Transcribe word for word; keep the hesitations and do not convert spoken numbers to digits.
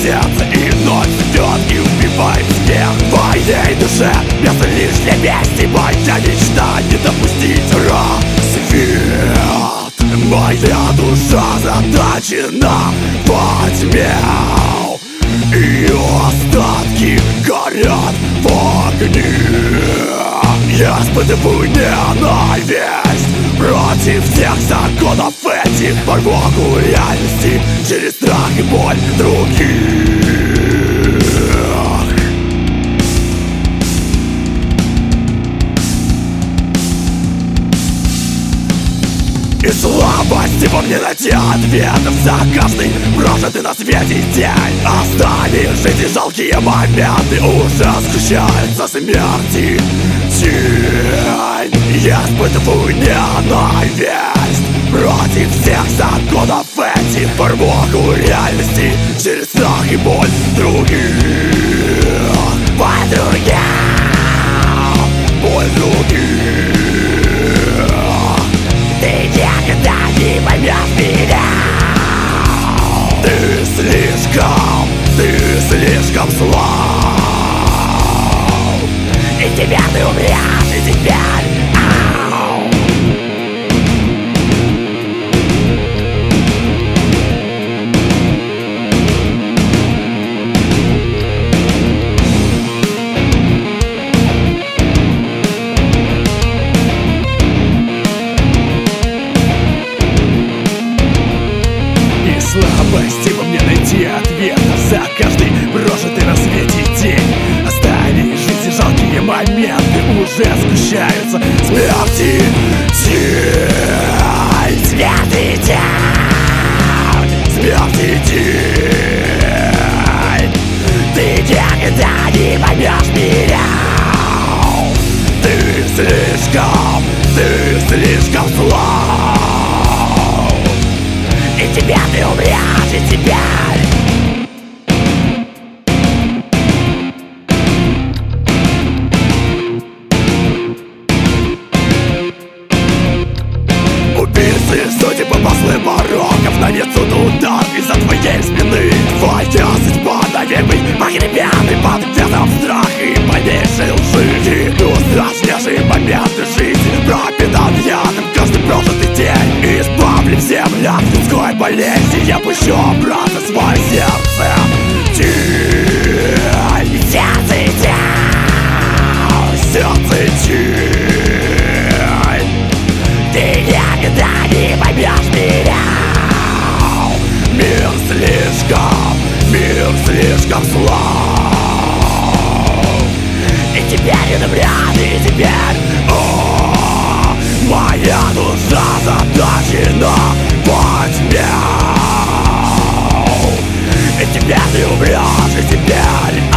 сердце, и ночь ждет и убивает смех. В твоей душе место лишь для мести. Моя мечта не допустить рассвет. Моя душа заточена во тьме, ее остатки горят в огне. Я испытываю ненависть против всех законов этих, порву реальности через страх и боль других. И слабости во мне найти ответов за каждый прожитый на свете день. Оставившись жалкие моменты уже сгущаются смерти тень. Я испытываю ненависть против всех законов этих, порву реальности через страх и боль других. Боль других, боль других. Ты никогда не поймешь меня. Ты слишком, ты слишком слаб. И тебя ты умрешь, и теперь ау. Слабости во мне найти ответ за каждый прожитый на свете день. Остались жизни жалкие моменты, уже сгущаются смерти тень. Смерти тень, смерти тень. Ты никогда не поймешь меня. Ты слишком, ты слишком слаб. И тебя ты умрешь, и теперь убийцы судеб и послы пороков нанесут удар из-за твоей спины. Твоя судьба навек быть погребенной под весом страха и полнейшей лжи. Иду страшнейшие моменты жизни, пропитан ядом каждый прожитый день. Избавлю земля от людской болезни, я пущу обратно свое сердце. Тень, сердце тень, сердце тень. Ты никогда не поймешь меня. Мир слишком, мир слишком слаб. И теперь он умрет, и теперь о, моя душа заточена во тьме. И теперь ты умрешь, и теперь